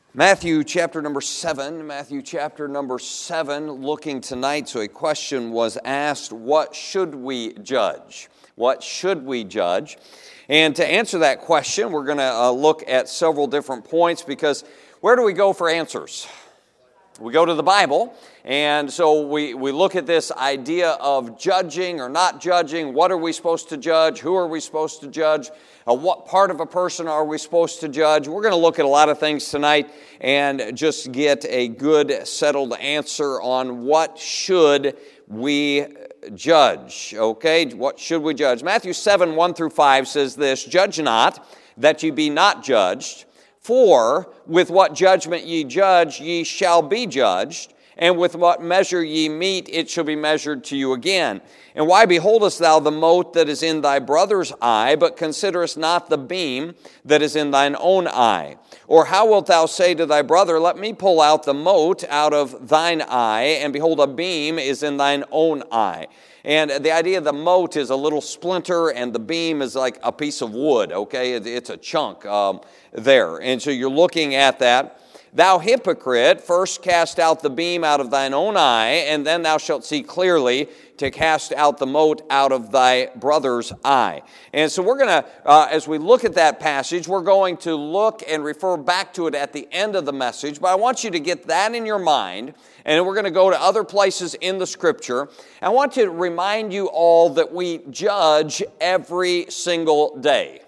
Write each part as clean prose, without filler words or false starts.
Matthew chapter number 7, looking tonight. So a question was asked, what should we judge? What should we judge? And to answer that question, we're going to look at several different points, because where do we go for answers? We go to the Bible, and so we look at this idea of judging or not judging. What are we supposed to judge? Who are we supposed to judge? What part of a person are we supposed to judge? We're going to look at a lot of things tonight and just get a good, settled answer on what should we judge. Okay, what should we judge? Matthew 7, 1 through 5 says this, "Judge not, that ye be not judged. For with what judgment ye judge, ye shall be judged, and with what measure ye mete, it shall be measured to you again. And why beholdest thou the mote that is in thy brother's eye, but considerest not the beam that is in thine own eye? Or how wilt thou say to thy brother, Let me pull out the mote out of thine eye, and behold, a beam is in thine own eye?" And the idea of the mote is a little splinter, and the beam is like a piece of wood, okay? It's a chunk there. And so you're looking at that. "Thou hypocrite, first cast out the beam out of thine own eye, and then thou shalt see clearly to cast out the mote out of thy brother's eye." And so we're going to, as we look at that passage, we're going to look and refer back to it at the end of the message. But I want you to get that in your mind, and we're going to go to other places in the Scripture. I want to remind you all that we judge every single day.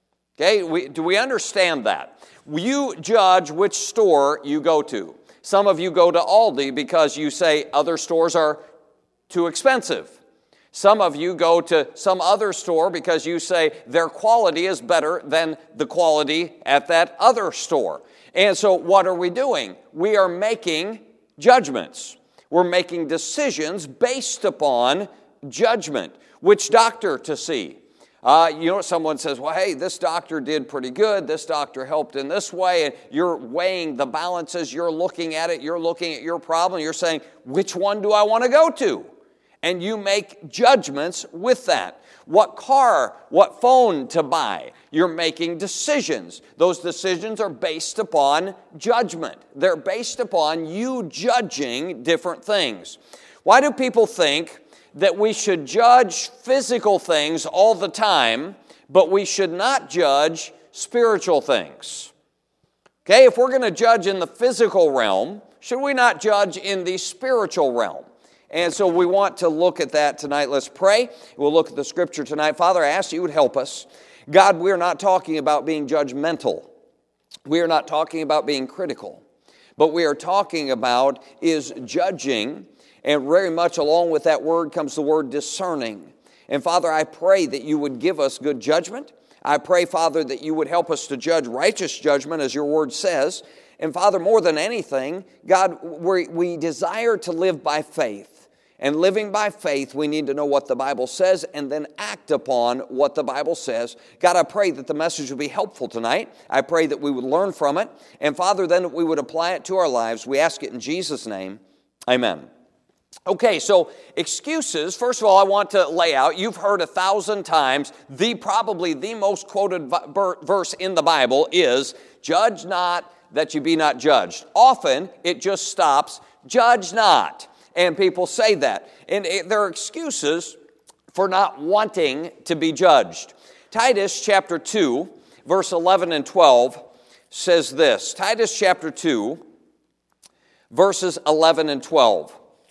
Okay, do we understand that? You judge which store you go to. Some of you go to Aldi because you say other stores are too expensive. Some of you go to some other store because you say their quality is better than the quality at that other store. And so what are we doing? We are making judgments. We're making decisions based upon judgment. Which doctor to see? Someone says, well, hey, this doctor did pretty good. This doctor helped in this way. And you're weighing the balances. You're looking at it. You're looking at your problem. You're saying, which one do I want to go to? And you make judgments with that. What car, what phone to buy? You're making decisions. Those decisions are based upon judgment. They're based upon you judging different things. Why do people think that we should judge physical things all the time, but we should not judge spiritual things? Okay, if we're going to judge in the physical realm, should we not judge in the spiritual realm? And so we want to look at that tonight. Let's pray. We'll look at the Scripture tonight. Father, I ask you would help us. God, we're not talking about being judgmental. We are not talking about being critical. But we are talking about is judging. And very much along with that word comes the word discerning. And Father, I pray that you would give us good judgment. I pray, Father, that you would help us to judge righteous judgment as your word says. And Father, more than anything, God, we desire to live by faith. And living by faith, we need to know what the Bible says and then act upon what the Bible says. God, I pray that the message will be helpful tonight. I pray that we would learn from it. And Father, then that we would apply it to our lives. We ask it in Jesus' name. Amen. Okay, so excuses. First of all, I want to lay out, you've heard 1,000 times, probably the most quoted verse in the Bible is, "Judge not that you be not judged." Often, it just stops, "Judge not." And people say that. And there are excuses for not wanting to be judged. Titus chapter 2, verse 11 and 12 says this. Titus chapter 2, verses 11 and 12.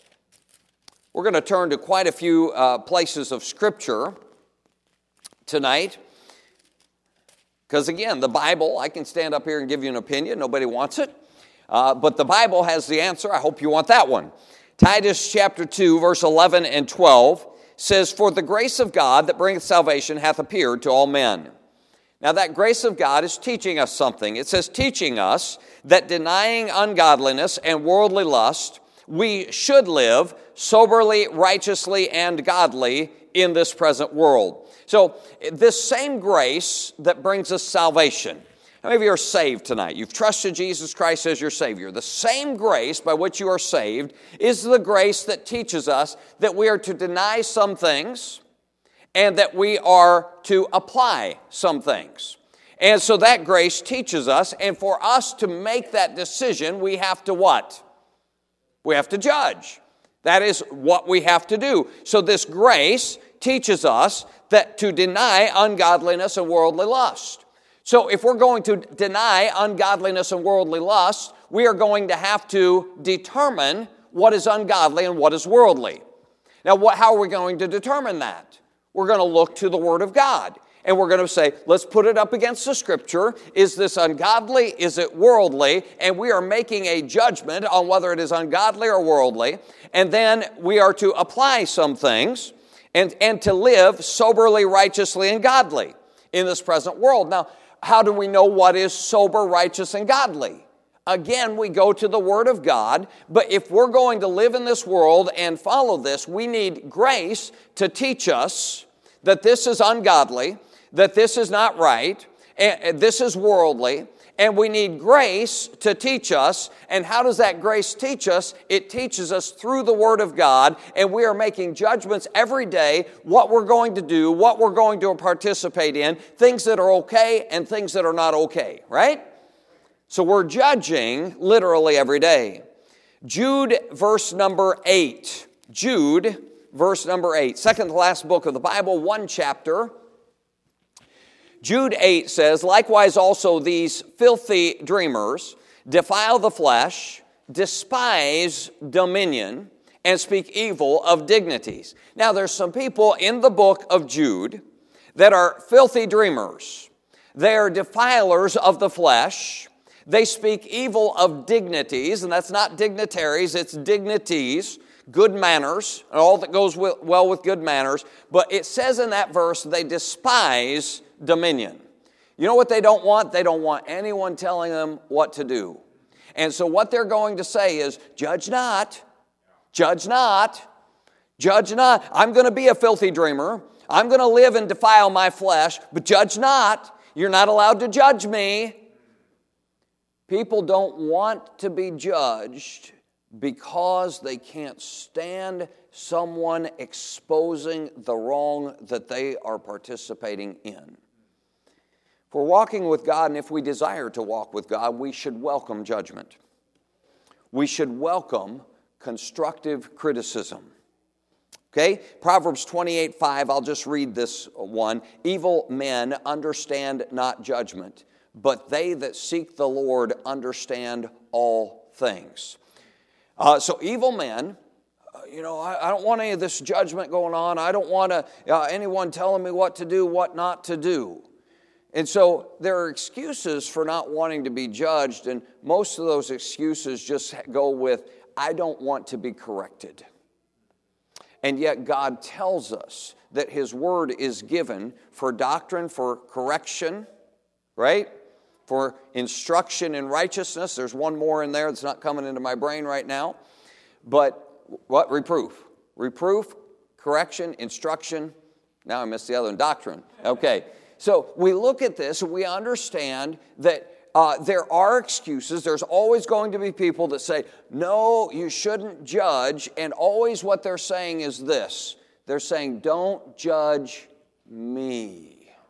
We're going to turn to quite a few places of Scripture tonight. Because again, the Bible, I can stand up here and give you an opinion. Nobody wants it. But the Bible has the answer. I hope you want that one. Titus chapter 2, verse 11 and 12 says, "For the grace of God that bringeth salvation hath appeared to all men." Now that grace of God is teaching us something. It says, teaching us that denying ungodliness and worldly lust, we should live soberly, righteously, and godly in this present world. So this same grace that brings us salvation. How many of you are saved tonight? You've trusted Jesus Christ as your Savior. The same grace by which you are saved is the grace that teaches us that we are to deny some things and that we are to apply some things. And so that grace teaches us, and for us to make that decision, we have to what? We have to judge. That is what we have to do. So this grace teaches us that to deny ungodliness and worldly lust. So if we're going to deny ungodliness and worldly lust, we are going to have to determine what is ungodly and what is worldly. Now, how are we going to determine that? We're going to look to the Word of God. And we're going to say, let's put it up against the Scripture. Is this ungodly? Is it worldly? And we are making a judgment on whether it is ungodly or worldly. And then we are to apply some things and to live soberly, righteously, and godly in this present world. Now, how do we know what is sober, righteous, and godly? Again, we go to the Word of God, but if we're going to live in this world and follow this, we need grace to teach us that this is ungodly, that this is not right, and this is worldly, and we need grace to teach us. And how does that grace teach us? It teaches us through the Word of God, and we are making judgments every day, what we're going to do, what we're going to participate in, things that are okay and things that are not okay, right? So we're judging literally every day. Jude, verse number 8. Jude, verse number 8. Second to last book of the Bible, one chapter. Jude 8 says, likewise also these filthy dreamers defile the flesh, despise dominion, and speak evil of dignities. Now there's some people in the book of Jude that are filthy dreamers. They are defilers of the flesh. They speak evil of dignities, and that's not dignitaries, it's dignities, good manners, and all that goes well with good manners. But it says in that verse, they despise dominion. You know what they don't want? They don't want anyone telling them what to do. And so what they're going to say is, judge not, judge not, judge not. I'm going to be a filthy dreamer. I'm going to live and defile my flesh, but judge not. You're not allowed to judge me. People don't want to be judged because they can't stand someone exposing the wrong that they are participating in. If we're walking with God, and if we desire to walk with God, we should welcome judgment. We should welcome constructive criticism. Okay? Proverbs 28:5, I'll just read this one. Evil men understand not judgment, but they that seek the Lord understand all things. So evil men, I don't want any of this judgment going on. I don't want anyone telling me what to do, what not to do. And so there are excuses for not wanting to be judged, and most of those excuses just go with, I don't want to be corrected. And yet God tells us that His Word is given for doctrine, for correction, right? For instruction in righteousness. There's one more in there that's not coming into my brain right now. But what? Reproof. Reproof, correction, instruction. Now I missed the other one. Doctrine. Okay. So we look at this and we understand that there are excuses. There's always going to be people that say, no, you shouldn't judge. And always what they're saying is this. They're saying, don't judge me.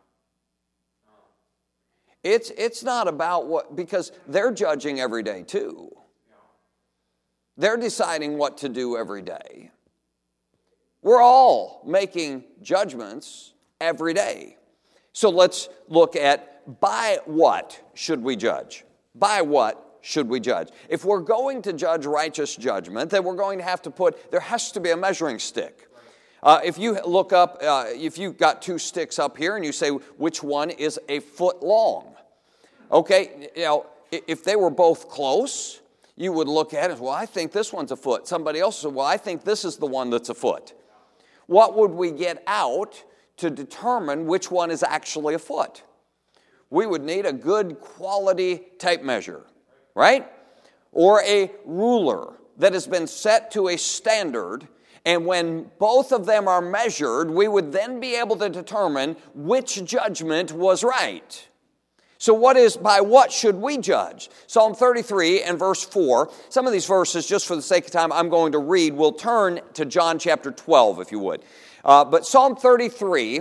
It's not about what, because they're judging every day too. They're deciding what to do every day. We're all making judgments every day. So let's look at, by what should we judge? By what should we judge? If we're going to judge righteous judgment, then we're going to have to there has to be a measuring stick. If you look up, if you've got two sticks up here and you say, which one is a foot long? Okay, if they were both close, you would look at it, well, I think this one's a foot. Somebody else said, well, I think this is the one that's a foot. What would we get out to determine which one is actually a foot? We would need a good quality tape measure, right? Or a ruler that has been set to a standard, and when both of them are measured, we would then be able to determine which judgment was right. So by what should we judge? Psalm 33 and verse 4. Some of these verses, just for the sake of time, I'm going to read. We'll turn to John chapter 12, if you would. But Psalm 33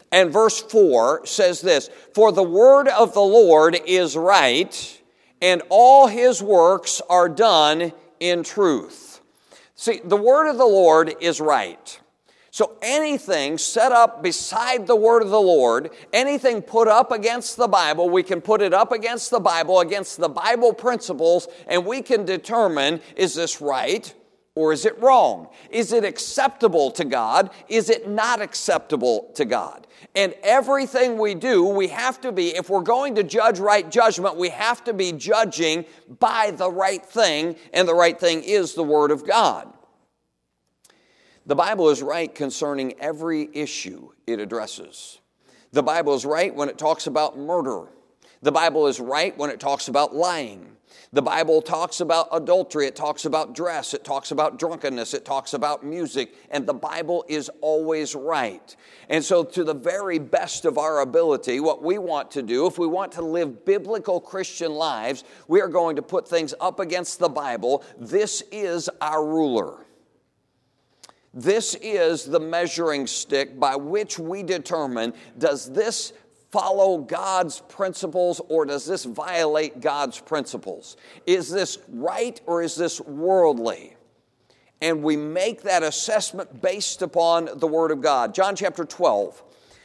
And verse 4 says this, "For the word of the Lord is right, and all his works are done in truth." See, the word of the Lord is right. So anything set up beside the word of the Lord, anything put up against the Bible, we can put it up against the Bible principles, and we can determine, is this right or is it wrong? Is it acceptable to God? Is it not acceptable to God? And everything we do, we have to be, if we're going to judge right judgment, we have to be judging by the right thing, and the right thing is the Word of God. The Bible is right concerning every issue it addresses. The Bible is right when it talks about murder. The Bible is right when it talks about lying. The Bible talks about adultery, it talks about dress, it talks about drunkenness, it talks about music, and the Bible is always right. And so to the very best of our ability, what we want to do, if we want to live biblical Christian lives, we are going to put things up against the Bible. This is our ruler. This is the measuring stick by which we determine, does this follow God's principles or does this violate God's principles? Is this right or is this worldly? And we make that assessment based upon the Word of God. John chapter 12,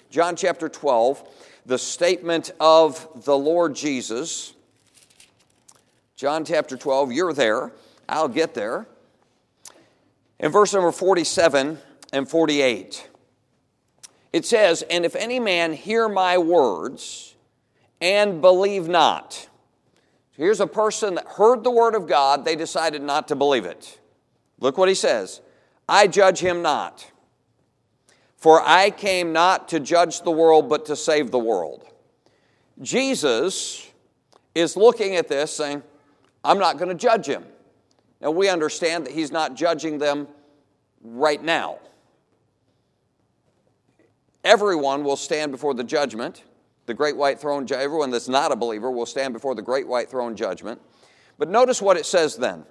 the statement of the Lord Jesus. John chapter 12, you're there. I'll get there. In verse number 47 and 48. It says, "And if any man hear my words and believe not." Here's a person that heard the word of God, they decided not to believe it. Look what he says, "I judge him not. For I came not to judge the world, but to save the world." Jesus is looking at this saying, I'm not going to judge him. Now we understand that he's not judging them right now. Everyone will stand before the judgment, the great white throne. Everyone that's not a believer will stand before the great white throne judgment. But notice what it says then.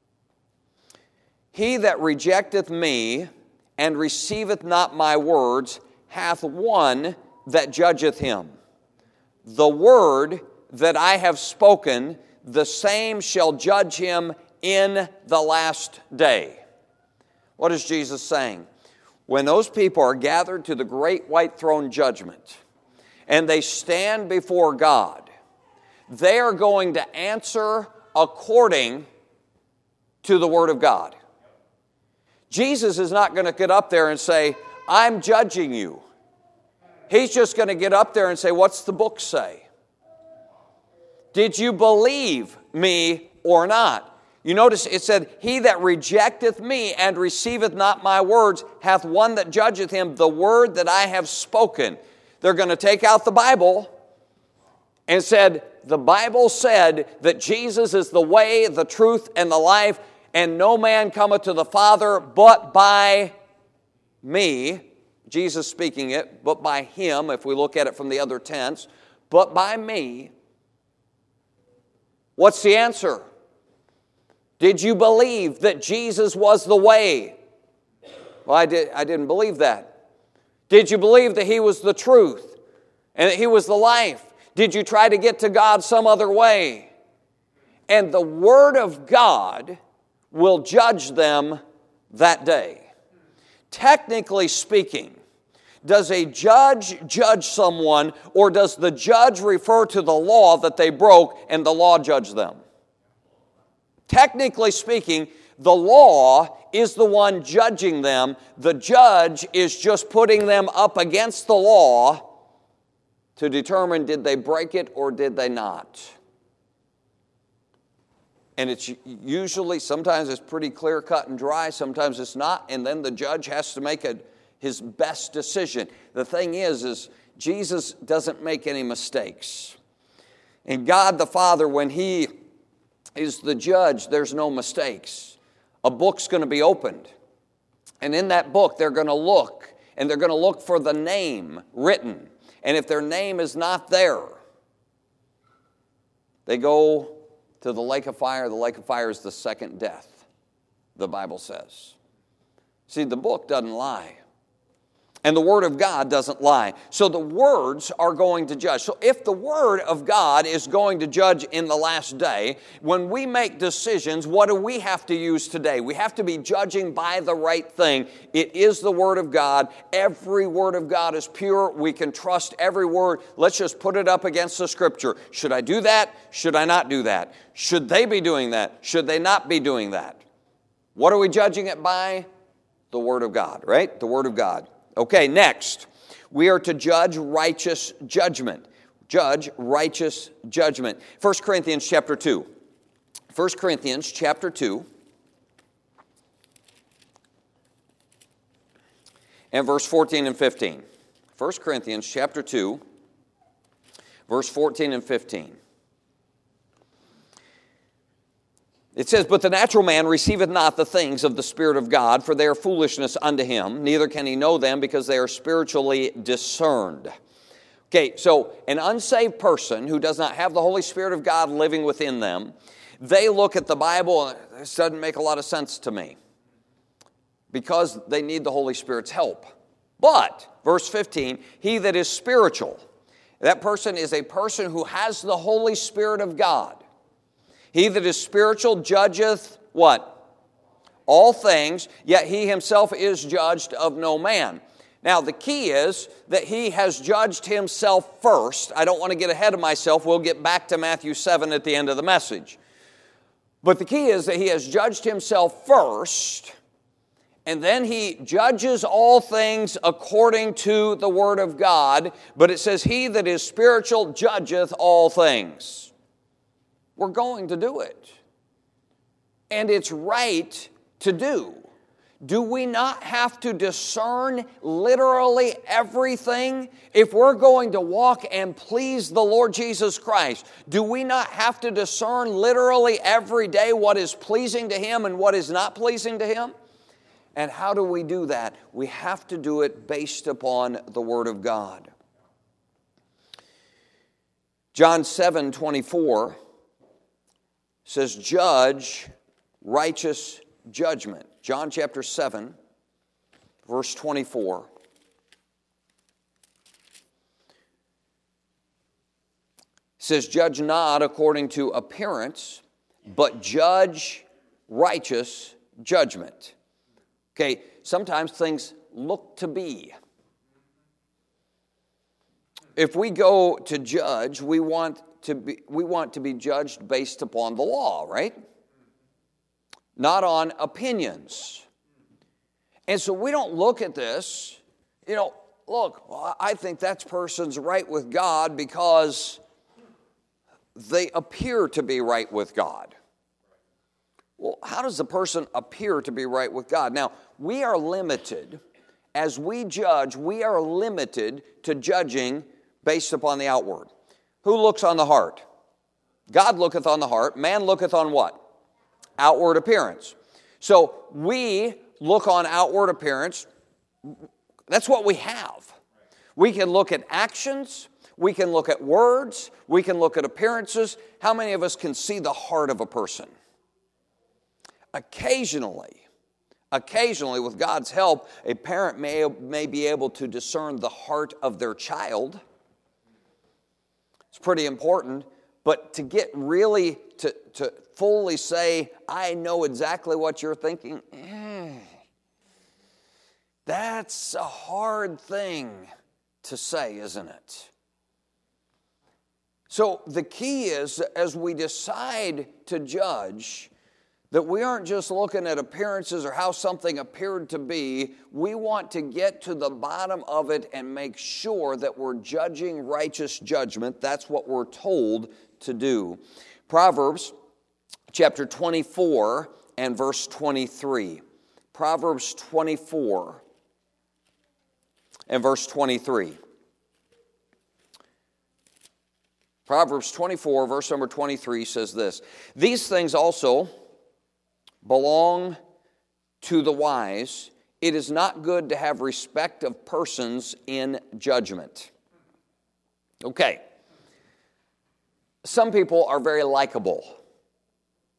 "He that rejecteth me and receiveth not my words hath one that judgeth him. The word that I have spoken, the same shall judge him in the last day." What is Jesus saying? When those people are gathered to the great white throne judgment and they stand before God, they are going to answer according to the Word of God. Jesus is not going to get up there and say, I'm judging you. He's just going to get up there and say, what's the book say? Did you believe me or not? You notice it said, "He that rejecteth me and receiveth not my words hath one that judgeth him, the word that I have spoken." They're going to take out the Bible and said, the Bible said that Jesus is the way, the truth, and the life, and no man cometh to the Father but by me. Jesus speaking it, but by him, if we look at it from the other tense, but by me. What's the answer? Did you believe that Jesus was the way? Well, I didn't believe that. Did you believe that he was the truth and that he was the life? Did you try to get to God some other way? And the Word of God will judge them that day. Technically speaking, does a judge judge someone, or does the judge refer to the law that they broke and the law judge them? Technically speaking, the law is the one judging them. The judge is just putting them up against the law to determine did they break it or did they not. And it's usually, sometimes it's pretty clear cut and dry, sometimes it's not, and then the judge has to make his best decision. The thing is Jesus doesn't make any mistakes. And God the Father, when He is the judge, there's no mistakes. A book's going to be opened. And in that book, they're going to look, and they're going to look for the name written. And if their name is not there, they go to the lake of fire. The lake of fire is the second death, the Bible says. See, the book doesn't lie. And the Word of God doesn't lie. So the words are going to judge. So if the Word of God is going to judge in the last day, when we make decisions, what do we have to use today? We have to be judging by the right thing. It is the Word of God. Every Word of God is pure. We can trust every word. Let's just put it up against the Scripture. Should I do that? Should I not do that? Should they be doing that? Should they not be doing that? What are we judging it by? The Word of God, right? The Word of God. Okay, next, we are to judge righteous judgment. Judge righteous judgment. 1 Corinthians chapter 2. 1 Corinthians chapter 2. And verse 14 and 15. 1 Corinthians chapter 2, verse 14 and 15. It says, "But the natural man receiveth not the things of the Spirit of God, for they are foolishness unto him, neither can he know them, because they are spiritually discerned." Okay, so an unsaved person who does not have the Holy Spirit of God living within them, they look at the Bible and this doesn't make a lot of sense to me, because they need the Holy Spirit's help. But, verse 15, "He that is spiritual," that person is a person who has the Holy Spirit of God. "He that is spiritual judgeth" what? "All things, yet he himself is judged of no man." Now, the key is that he has judged himself first. I don't want to get ahead of myself. We'll get back to Matthew 7 at the end of the message. But the key is that he has judged himself first, and then he judges all things according to the Word of God. But it says, "He that is spiritual judgeth all things." We're going to do it. And it's right to do. Do we not have to discern literally everything? If we're going to walk and please the Lord Jesus Christ, do we not have to discern literally every day what is pleasing to Him and what is not pleasing to Him? And how do we do that? We have to do it based upon the Word of God. John 7:24 says, "Judge righteous judgment." John chapter 7, verse 24. Says, "Judge not according to appearance, but judge righteous judgment." Okay, sometimes things look to be. If we go to judge, we want to be judged based upon the law, right? Not on opinions. And so we don't look at this, look, well, I think that person's right with God because they appear to be right with God. Well, how does a person appear to be right with God? Now, we are limited. As we judge, we are limited to judging based upon the outward. Who looks on the heart? God looketh on the heart. Man looketh on what? Outward appearance. So we look on outward appearance. That's what we have. We can look at actions. We can look at words. We can look at appearances. How many of us can see the heart of a person? Occasionally, with God's help, a parent may be able to discern the heart of their child. It's pretty important, but to get really to fully say, I know exactly what you're thinking, that's a hard thing to say, isn't it? So the key is, as we decide to judge, that we aren't just looking at appearances or how something appeared to be. We want to get to the bottom of it and make sure that we're judging righteous judgment. That's what we're told to do. Proverbs chapter 24 and verse 23. Proverbs 24 and verse 23. Proverbs 24, verse number 23 says this, "These things also belong to the wise. It is not good to have respect of persons in judgment." Okay. Some people are very likable.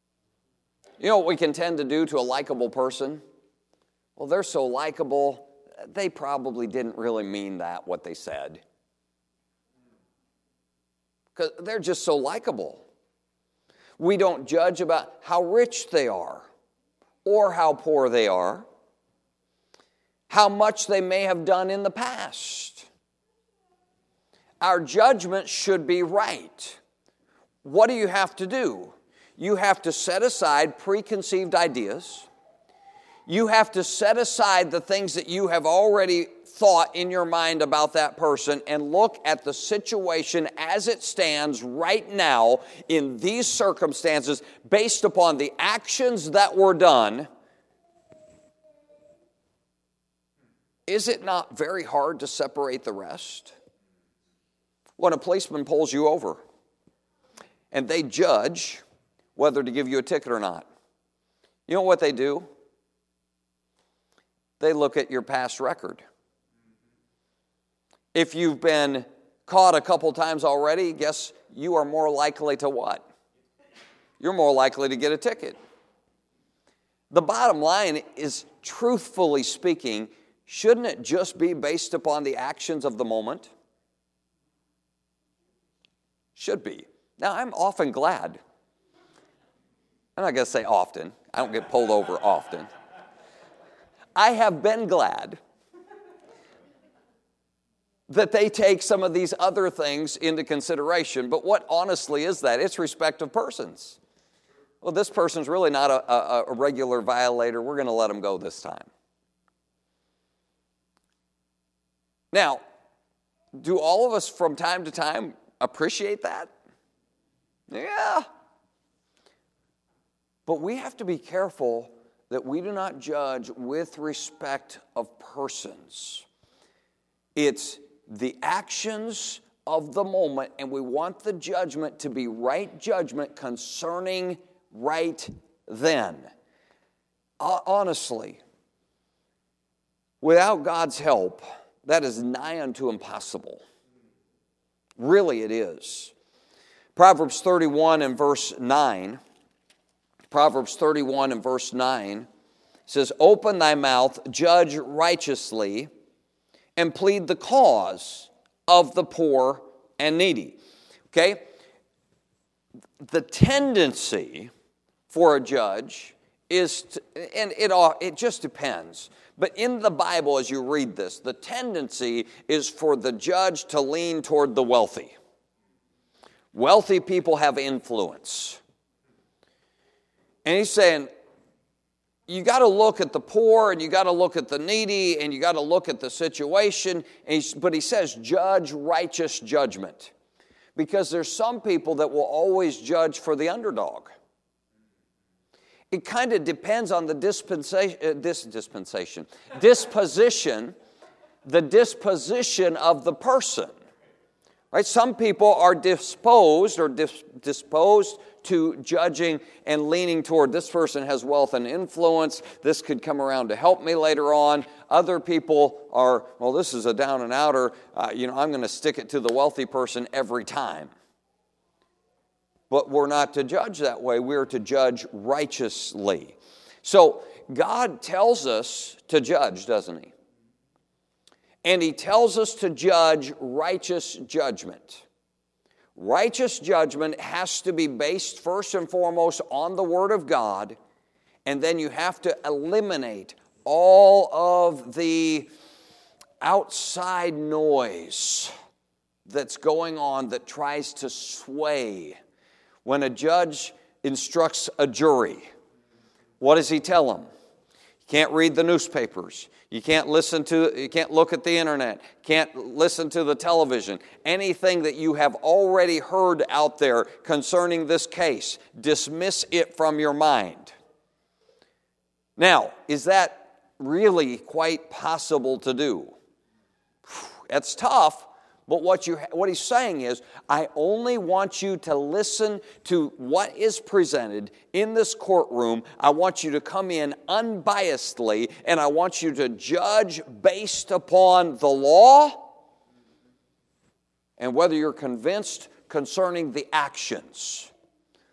You know what we can tend to do to a likable person? Well, they're so likable, they probably didn't really mean that, what they said. Because they're just so likable. We don't judge about how rich they are or how poor they are, how much they may have done in the past. Our judgment should be right. What do you have to do? You have to set aside preconceived ideas. You have to set aside the things that you have already thought in your mind about that person and look at the situation as it stands right now in these circumstances based upon the actions that were done. Is it not very hard to separate the rest? When a policeman pulls you over and they judge whether to give you a ticket or not, you know what they do? They look at your past record. If you've been caught a couple times already, guess you are more likely to what? You're more likely to get a ticket. The bottom line is, truthfully speaking, shouldn't it just be based upon the actions of the moment? Should be. Now, I'm often glad. I'm not going to say often. I don't get pulled over often. I have been glad that they take some of these other things into consideration. But what honestly is that? It's respect of persons. Well, this person's really not a regular violator. We're going to let them go this time. Now, do all of us from time to time appreciate that? Yeah. But we have to be careful that we do not judge with respect of persons. It's the actions of the moment, and we want the judgment to be right judgment concerning right then. Honestly, without God's help, that is nigh unto impossible. Really it is. Proverbs 31 and verse 9. Proverbs 31 and verse 9 says, "Open thy mouth, judge righteously, and plead the cause of the poor and needy." Okay? The tendency for a judge is, and it just depends, but in the Bible as you read this, the tendency is for the judge to lean toward the wealthy. Wealthy people have influence. And he's saying, you got to look at the poor, and you got to look at the needy, and you got to look at the situation. But he says, judge righteous judgment. Because there's some people that will always judge for the underdog. It kind of depends on the disposition, the disposition of the person. Right? Some people are disposed to judging and leaning toward, this person has wealth and influence, this could come around to help me later on. Other people are, well, this is a down and outer, I'm going to stick it to the wealthy person every time. But we're not to judge that way. We're to judge righteously. So God tells us to judge, doesn't he? And he tells us to judge righteous judgment. Righteous judgment has to be based first and foremost on the Word of God, and then you have to eliminate all of the outside noise that's going on that tries to sway. When a judge instructs a jury, what does he tell them? You can't read the newspapers. You can't look at the internet. Can't listen to the television. Anything that you have already heard out there concerning this case, dismiss it from your mind. Now, is that really quite possible to do? It's tough. But what he's saying is, I only want you to listen to what is presented in this courtroom. I want you to come in unbiasedly, and I want you to judge based upon the law and whether you're convinced concerning the actions.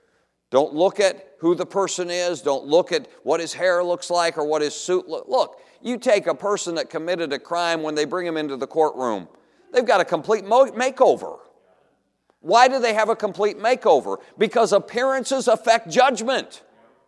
Don't look at who the person is. Don't look at what his hair looks like or what his suit looks like. Look, You take a person that committed a crime, when they bring him into the courtroom, they've got a complete makeover. Why do they have a complete makeover? Because appearances affect judgment.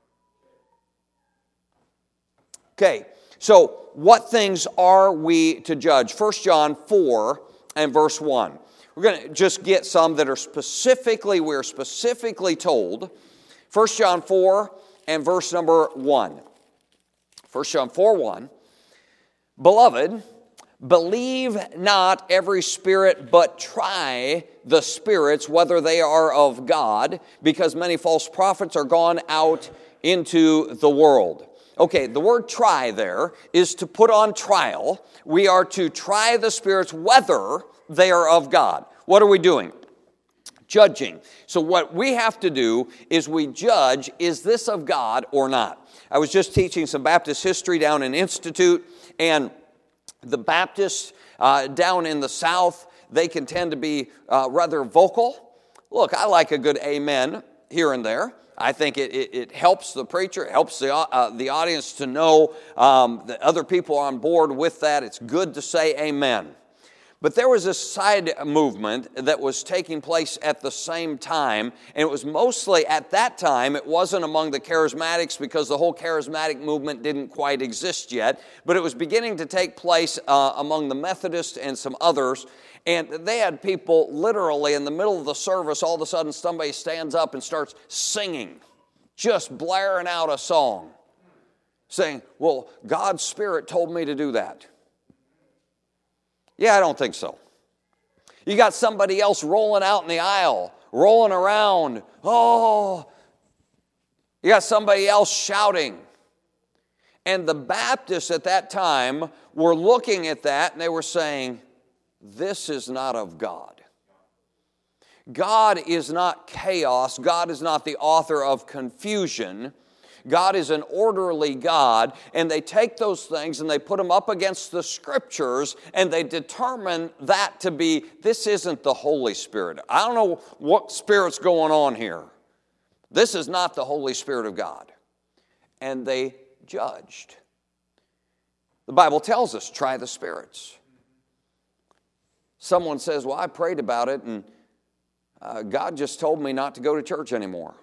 Okay, so what things are we to judge? 1 John 4 and verse 1. We're going to just get some that are we're specifically told. 1 John 4 and verse number 1. 1 John 4, 1. Beloved, believe not every spirit, but try the spirits, whether they are of God, because many false prophets are gone out into the world. Okay, the word try there is to put on trial. We are to try the spirits whether they are of God. What are we doing? Judging. So what we have to do is we judge, is this of God or not? I was just teaching some Baptist history down in Institute, and the Baptists down in the South, they can tend to be rather vocal. Look, I like a good amen here and there. I think it helps the preacher, it helps the audience to know that other people are on board with that. It's good to say amen. But there was a side movement that was taking place at the same time, and it was mostly at that time, it wasn't among the charismatics because the whole charismatic movement didn't quite exist yet, but it was beginning to take place among the Methodists and some others, and they had people literally in the middle of the service, all of a sudden somebody stands up and starts singing, just blaring out a song, saying, well, God's Spirit told me to do that. Yeah, I don't think so. You got somebody else rolling out in the aisle, rolling around. Oh, you got somebody else shouting. And the Baptists at that time were looking at that and they were saying, this is not of God. God is not chaos. God is not the author of confusion. God is an orderly God, and they take those things and they put them up against the Scriptures, and they determine that to be, this isn't the Holy Spirit. I don't know what Spirit's going on here. This is not the Holy Spirit of God. And they judged. The Bible tells us, try the spirits. Someone says, well, I prayed about it, and God just told me not to go to church anymore.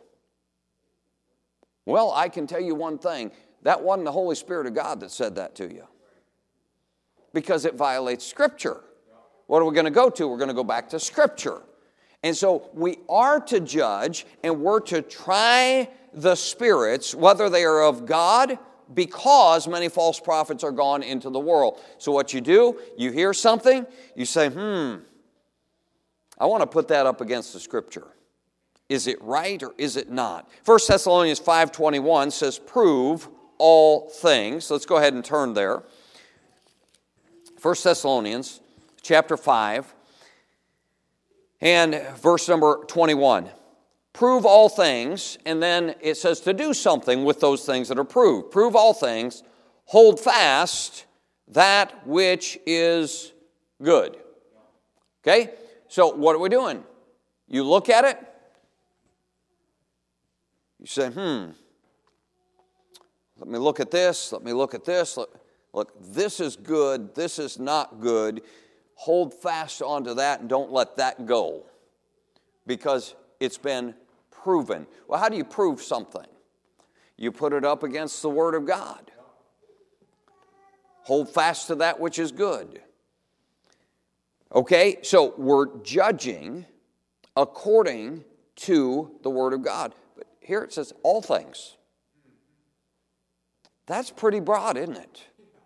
Well, I can tell you one thing. That wasn't the Holy Spirit of God that said that to you. Because it violates Scripture. What are we going to go to? We're going to go back to Scripture. And so we are to judge and we're to try the spirits, whether they are of God, because many false prophets are gone into the world. So what you do, you hear something, you say, I want to put that up against the Scripture. Is it right or is it not? 1 Thessalonians 5:21 says, prove all things. Let's go ahead and turn there. 1 Thessalonians chapter 5 and verse number 21. Prove all things, and then it says to do something with those things that are proved. Prove all things, hold fast that which is good. Okay? So what are we doing? You look at it, you say, let me look at this, let me look at this. Look, this is good, this is not good. Hold fast onto that and don't let that go because it's been proven. Well, how do you prove something? You put it up against the Word of God. Hold fast to that which is good. Okay, so we're judging according to the Word of God. But here it says all things. That's pretty broad, isn't it?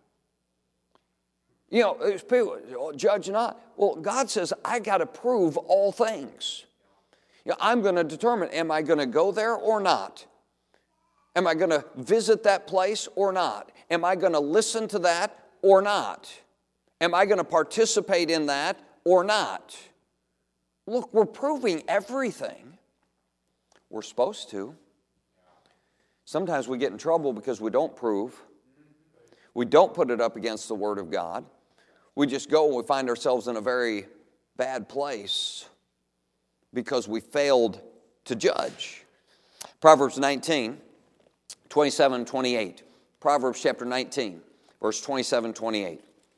You know, people, judge not. Well, God says, I got to prove all things. You know, I'm going to determine, am I going to go there or not? Am I going to visit that place or not? Am I going to listen to that or not? Am I going to participate in that or not? Look, we're proving everything. We're supposed to. Sometimes we get in trouble because we don't prove. We don't put it up against the Word of God. We just go and we find ourselves in a very bad place because we failed to judge. Proverbs 19, 27 and 28. Proverbs chapter 19, verse 27, 28.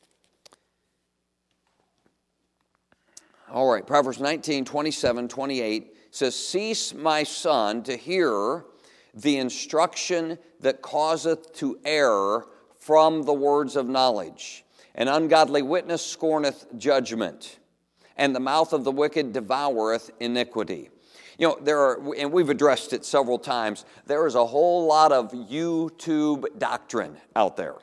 All right, Proverbs 19, 27, 28 says, "Cease, my son, to hear the instruction that causeth to err from the words of knowledge. An ungodly witness scorneth judgment, and the mouth of the wicked devoureth iniquity." You know, there are, and we've addressed it several times, there is a whole lot of YouTube doctrine out there.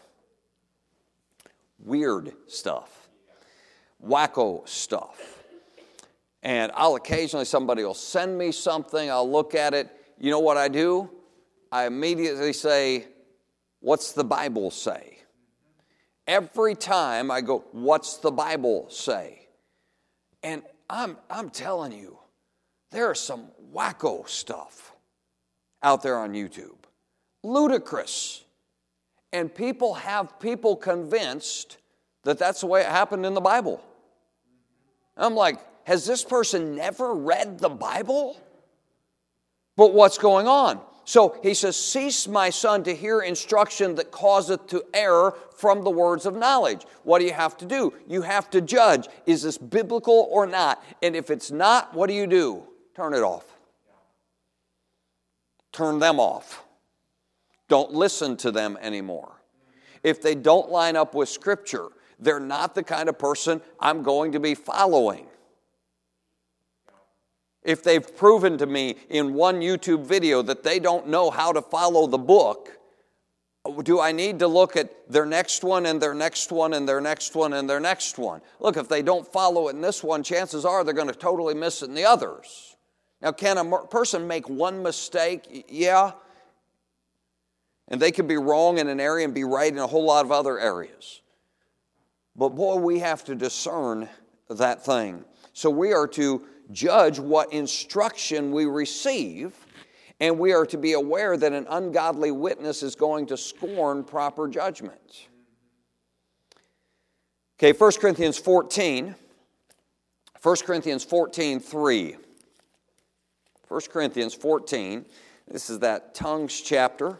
Weird stuff. Wacko stuff. And somebody will send me something, I'll look at it. You know what I do? I immediately say, what's the Bible say? Every time I go, what's the Bible say? And I'm telling you, there's some wacko stuff out there on YouTube. Ludicrous. And people have people convinced that that's the way it happened in the Bible. I'm like, has this person never read the Bible? But what's going on? So he says, "Cease, my son, to hear instruction that causeth to err from the words of knowledge." What do you have to do? You have to judge. Is this biblical or not? And if it's not, what do? Turn it off. Turn them off. Don't listen to them anymore. If they don't line up with Scripture, they're not the kind of person I'm going to be following. If they've proven to me in one YouTube video that they don't know how to follow the book, do I need to look at their next one and their next one and their next one and their next one? Look, if they don't follow it in this one, chances are they're going to totally miss it in the others. Now, can a person make one mistake? Yeah. And they could be wrong in an area and be right in a whole lot of other areas. But boy, we have to discern that thing. So we are to judge what instruction we receive, and we are to be aware that an ungodly witness is going to scorn proper judgment. Okay, 1 Corinthians 14. 1 Corinthians 14:3. 1 Corinthians 14. This is that tongues chapter.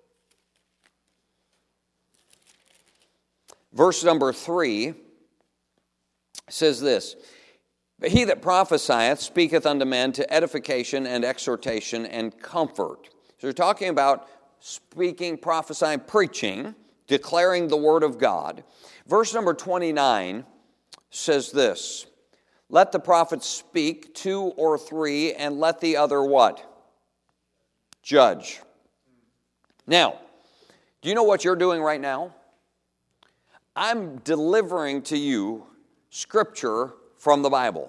Verse number 3 says this: "But he that prophesieth speaketh unto men to edification and exhortation and comfort." So we're talking about speaking, prophesying, preaching, declaring the word of God. Verse number 29 says this: "Let the prophet speak 2 or 3, and let the other" what? Judge. Now, do you know what you're doing right now? I'm delivering to you Scripture from the Bible.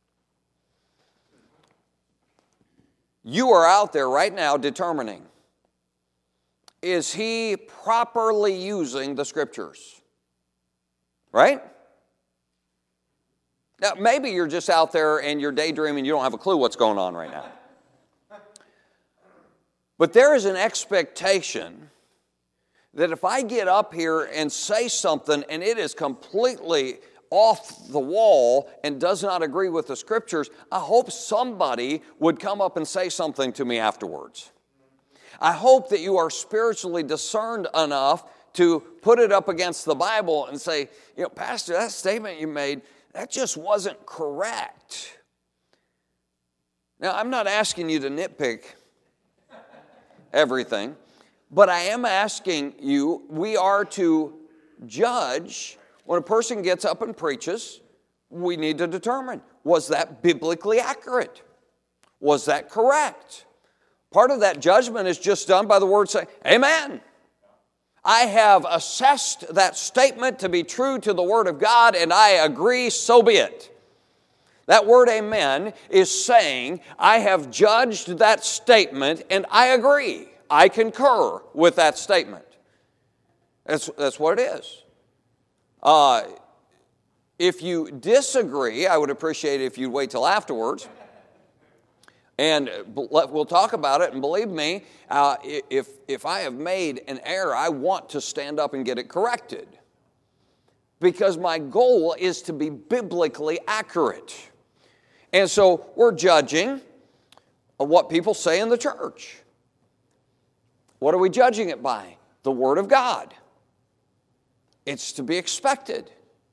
You are out there right now determining, is he properly using the Scriptures? Right? Now, maybe you're just out there and you're daydreaming, you don't have a clue what's going on right now. But there is an expectation that if I get up here and say something and it is completely off the wall and does not agree with the Scriptures, I hope somebody would come up and say something to me afterwards. I hope that you are spiritually discerned enough to put it up against the Bible and say, you know, Pastor, that statement you made, that just wasn't correct. Now, I'm not asking you to nitpick everything, but I am asking you, we are to judge. When a person gets up and preaches, we need to determine, was that biblically accurate? Was that correct? Part of that judgment is just done by the word saying, amen. I have assessed that statement to be true to the Word of God, and I agree, so be it. That word amen is saying, I have judged that statement, and I agree. I concur with that statement. That's what it is. If you disagree, I would appreciate it if you'd wait till afterwards. And we'll talk about it, and believe me, if I have made an error, I want to stand up and get it corrected. Because my goal is to be biblically accurate. And so we're judging what people say in the church. What are we judging it by? The Word of God. It's to be expected.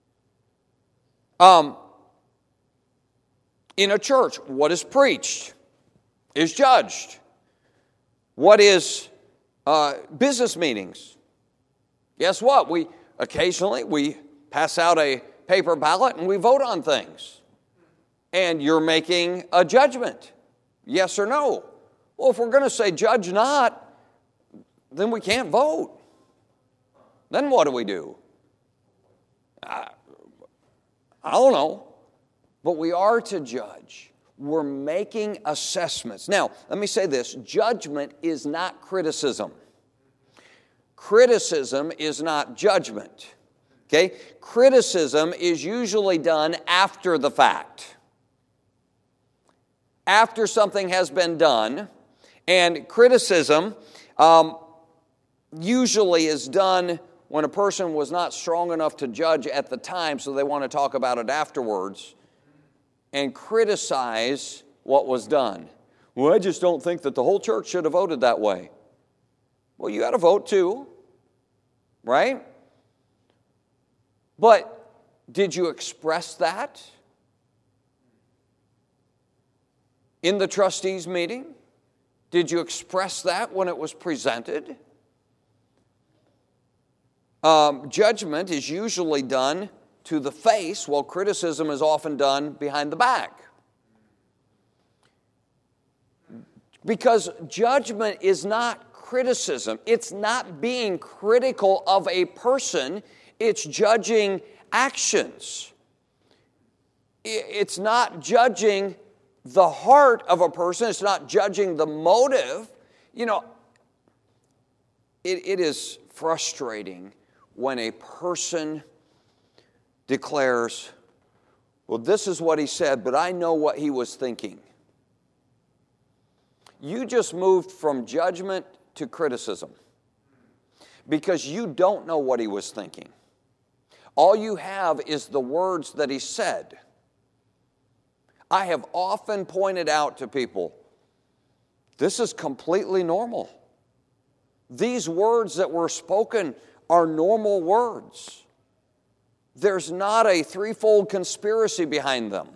In a church, what is preached is judged. What is business meetings? Guess what? Occasionally we pass out a paper ballot and we vote on things. And you're making a judgment, yes or no. Well, if we're going to say judge not, then we can't vote. Then what do we do? I don't know. But we are to judge. We're making assessments. Now, let me say this. Judgment is not criticism. Criticism is not judgment. Okay? Criticism is usually done after the fact. After something has been done, and criticism usually is done when a person was not strong enough to judge at the time, so they want to talk about it afterwards and criticize what was done. Well, I just don't think that the whole church should have voted that way. Well, you had a vote too, right? But did you express that in the trustees' meeting? Did you express that when it was presented? Judgment is usually done to the face, while criticism is often done behind the back. Because judgment is not criticism. It's not being critical of a person. It's judging actions. It's not judging the heart of a person. It's not judging the motive. You know, it is frustrating when a person declares, well, this is what he said, but I know what he was thinking. You just moved from judgment to criticism because you don't know what he was thinking. All you have is the words that he said. I have often pointed out to people, this is completely normal. These words that were spoken are normal words. There's not a threefold conspiracy behind them.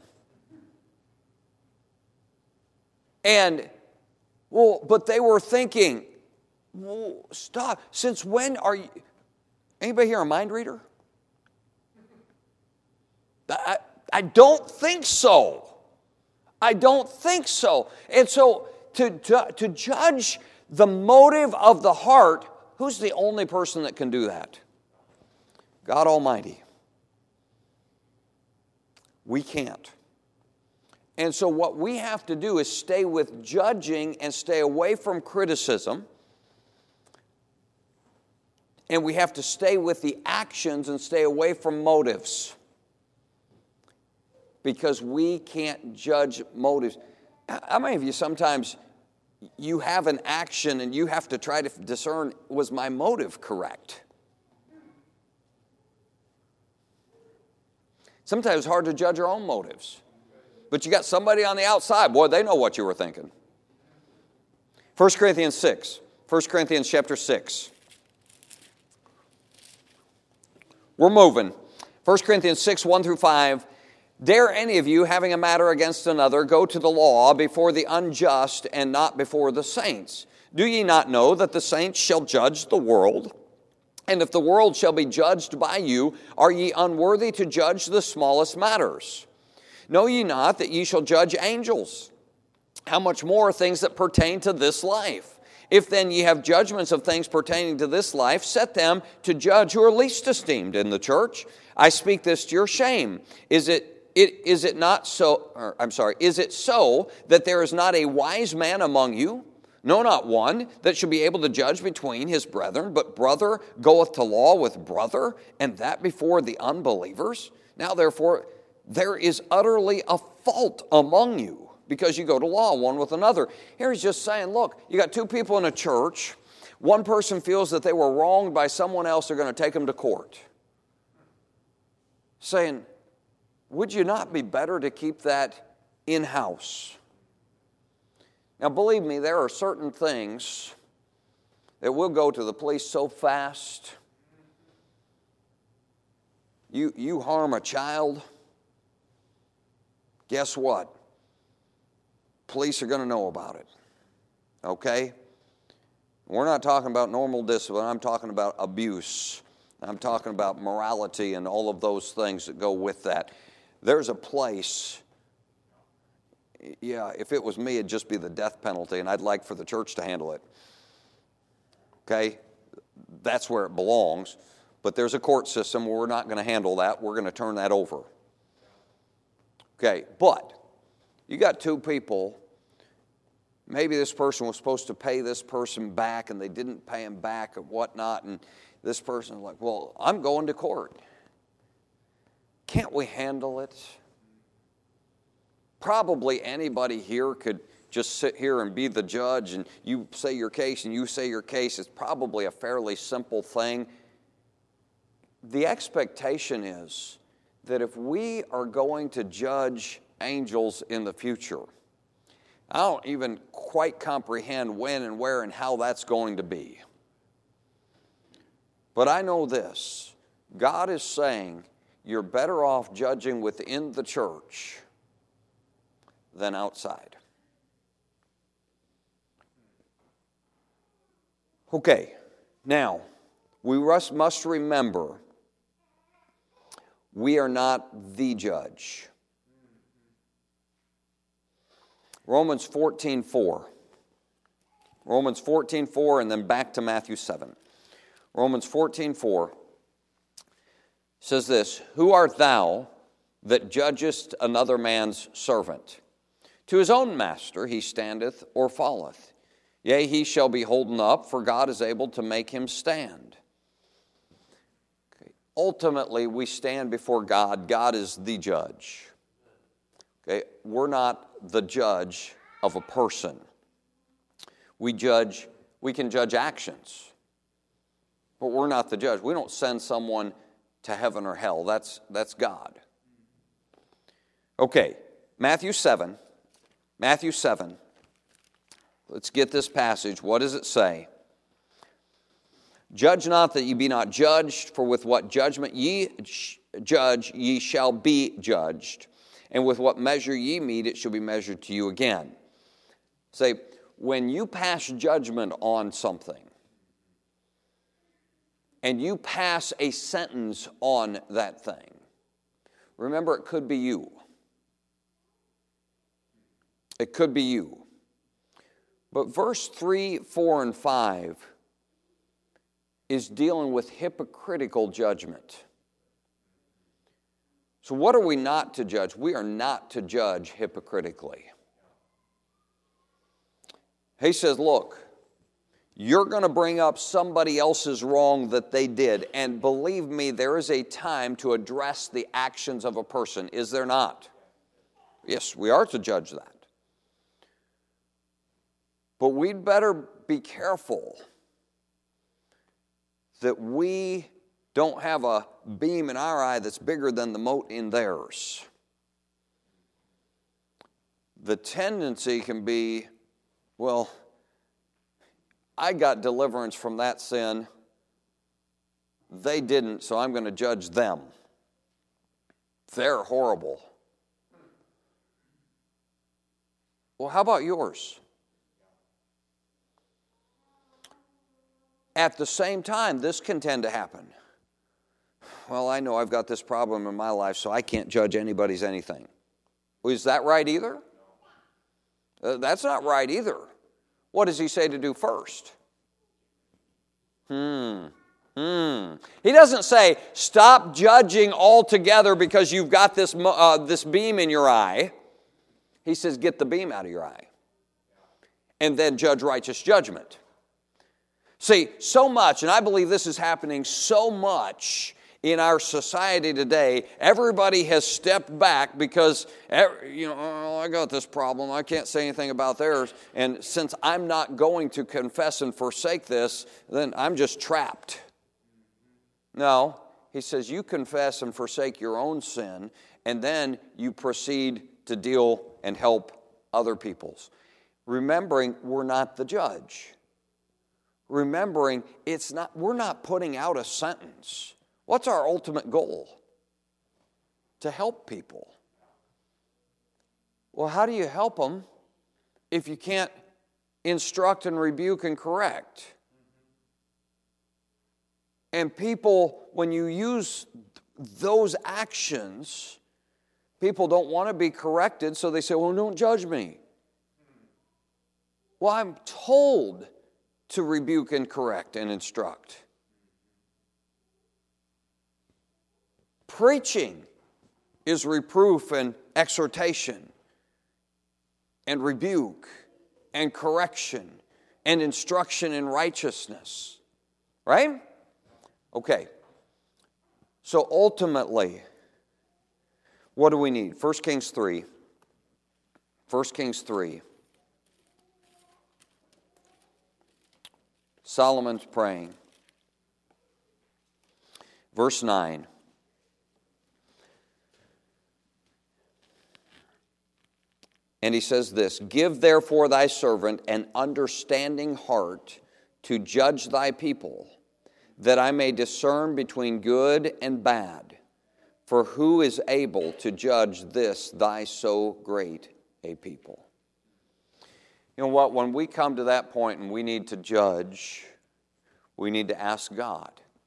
And, well, but they were thinking, well, stop. Since when are you, anybody here a mind reader? I don't think so. I don't think so. And so to judge the motive of the heart, who's the only person that can do that? God Almighty. We can't. And so what we have to do is stay with judging and stay away from criticism. And we have to stay with the actions and stay away from motives. Because we can't judge motives. How many of you sometimes you have an action and you have to try to discern, was my motive correct? Sometimes it's hard to judge our own motives. But you got somebody on the outside, boy, they know what you were thinking. 1 Corinthians 6. 1 Corinthians chapter 6. We're moving. 1 Corinthians 6, 1 through 5. Dare any of you, having a matter against another, go to the law before the unjust and not before the saints? Do ye not know that the saints shall judge the world? And if the world shall be judged by you, are ye unworthy to judge the smallest matters? Know ye not that ye shall judge angels? How much more things that pertain to this life? If then ye have judgments of things pertaining to this life, set them to judge who are least esteemed in the church. I speak this to your shame. Is it so that there is not a wise man among you? No, not one, that should be able to judge between his brethren, but brother goeth to law with brother, and that before the unbelievers. Now, therefore, there is utterly a fault among you, because you go to law one with another. Here he's just saying, look, you got two people in a church. One person feels that they were wronged by someone else, they're going to take them to court. Saying, would you not be better to keep that in-house? Now, believe me, there are certain things that will go to the police so fast You harm a child, guess what? Police are going to know about it. Okay? We're not talking about normal discipline. I'm talking about abuse. I'm talking about morality and all of those things that go with that. There's a place, if it was me, it'd just be the death penalty, and I'd like for the church to handle it. Okay? That's where it belongs. But there's a court system where we're not going to handle that. We're going to turn that over. Okay, but you got two people. Maybe this person was supposed to pay this person back, and they didn't pay him back and whatnot, and this person is like, well, I'm going to court. Can't we handle it? Probably anybody here could just sit here and be the judge, and you say your case and you say your case. It's probably a fairly simple thing. The expectation is that if we are going to judge angels in the future, I don't even quite comprehend when and where and how that's going to be. But I know this. God is saying you're better off judging within the church than outside. Okay, now, we must remember we are not the judge. Romans 14:4. Romans 14:4 and then back to Matthew 7. Romans 14:4 says this, who art thou that judgest another man's servant? To his own master he standeth or falleth. Yea, he shall be holden up, for God is able to make him stand. Okay. Ultimately, we stand before God. God is the judge. Okay. We're not the judge of a person. We can judge actions, but we're not the judge. We don't send someone to heaven or hell. That's God. Okay, Matthew 7. Let's get this passage. What does it say? Judge not that ye be not judged, for with what judgment ye judge, ye shall be judged. And with what measure ye mete, it shall be measured to you again. Say, when you pass judgment on something, and you pass a sentence on that thing, remember it could be you. It could be you. But verse 3, 4, and 5 is dealing with hypocritical judgment. So what are we not to judge? We are not to judge hypocritically. He says, look, you're going to bring up somebody else's wrong that they did. And believe me, there is a time to address the actions of a person. Is there not? Yes, we are to judge that. But we'd better be careful that we don't have a beam in our eye that's bigger than the mote in theirs. The tendency can be, well, I got deliverance from that sin. They didn't, so I'm going to judge them. They're horrible. Well, how about yours? At the same time, this can tend to happen. Well, I know I've got this problem in my life, so I can't judge anybody's anything. Well, is that right either? That's not right either. What does he say to do first? He doesn't say, stop judging altogether because you've got this beam in your eye. He says, get the beam out of your eye. And then judge righteous judgment. See, so much, and I believe this is happening so much in our society today, everybody has stepped back because, I got this problem. I can't say anything about theirs. And since I'm not going to confess and forsake this, then I'm just trapped. No, he says you confess and forsake your own sin, and then you proceed to deal and help other people's. Remembering we're not the judge. Remembering we're not putting out a sentence. What's our ultimate goal? to help people. Well, how do you help them if you can't instruct and rebuke and correct? And people, when you use those actions, people don't want to be corrected, so they say, well, don't judge me. Well, I'm told to rebuke and correct and instruct. Preaching is reproof and exhortation and rebuke and correction and instruction in righteousness. Right? Okay. So ultimately, what do we need? 1 Kings 3. 1 Kings 3. Solomon's praying. Verse 9. And he says this, give therefore thy servant an understanding heart to judge thy people, that I may discern between good and bad. For who is able to judge this thy so great a people? You know what? When we come to that point and we need to judge, we need to ask God,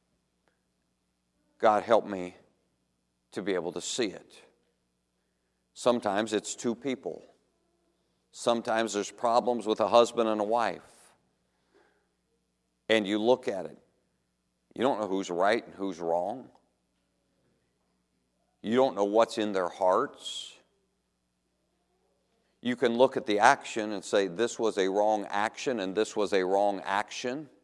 God, help me to be able to see it. Sometimes it's two people. Sometimes there's problems with a husband and a wife. And you look at it. You don't know who's right and who's wrong. You don't know what's in their hearts. You can look at the action and say this was a wrong action and this was a wrong action.